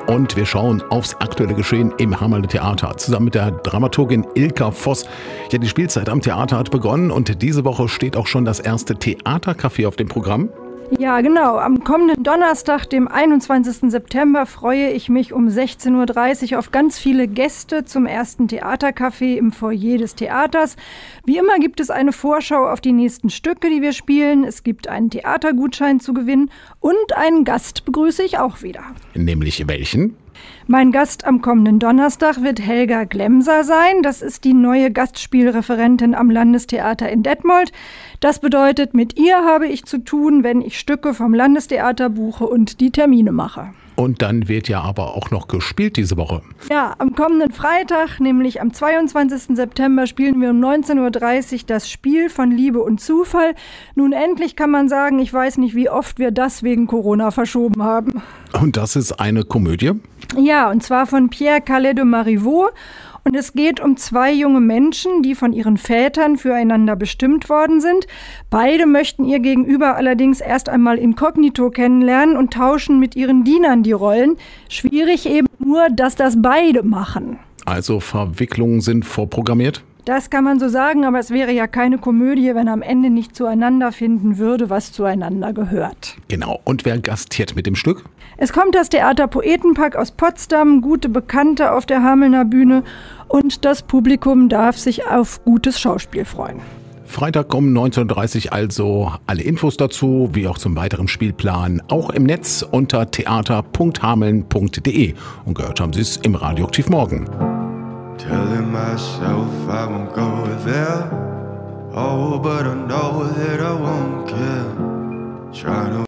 und wir schauen aufs aktuelle Geschehen im Hamelner Theater. Zusammen mit der Dramaturgin Ilka Voss. Ja, die Spielzeit am Theater hat begonnen und diese Woche steht auch schon das erste Theatercafé auf dem Programm. Ja, genau. Am kommenden Donnerstag, dem 21. September, freue ich mich um 16.30 Uhr auf ganz viele Gäste zum ersten Theatercafé im Foyer des Theaters. Wie immer gibt es eine Vorschau auf die nächsten Stücke, die wir spielen. Es gibt einen Theatergutschein zu gewinnen und einen Gast begrüße ich auch wieder. Nämlich welchen? Mein Gast am kommenden Donnerstag wird Helga Glemser sein. Das ist die neue Gastspielreferentin am Landestheater in Detmold. Das bedeutet, mit ihr habe ich zu tun, wenn ich Stücke vom Landestheater buche und die Termine mache. Und dann wird ja aber auch noch gespielt diese Woche. Ja, am kommenden Freitag, nämlich am 22. September, spielen wir um 19.30 Uhr das Spiel von Liebe und Zufall. Nun endlich kann man sagen, ich weiß nicht, wie oft wir das wegen Corona verschoben haben. Und das ist eine Komödie? Ja, und zwar von Pierre Calais de Marivaux. Und es geht um zwei junge Menschen, die von ihren Vätern füreinander bestimmt worden sind. Beide möchten ihr Gegenüber allerdings erst einmal inkognito kennenlernen und tauschen mit ihren Dienern die Rollen. Schwierig eben nur, dass das beide machen. Also Verwicklungen sind vorprogrammiert? Das kann man so sagen, aber es wäre ja keine Komödie, wenn am Ende nicht zueinander finden würde, was zueinander gehört. Genau. Und wer gastiert mit dem Stück? Es kommt das Theater Poetenpack aus Potsdam, gute Bekannte auf der Hamelner Bühne und das Publikum darf sich auf gutes Schauspiel freuen. Freitag um 19.30 Uhr also alle Infos dazu, wie auch zum weiteren Spielplan, auch im Netz unter theater.hameln.de. Und gehört haben Sie es im Radioaktiv Morgen. Telling myself I won't go there. Oh, but I know that I won't care. Trying to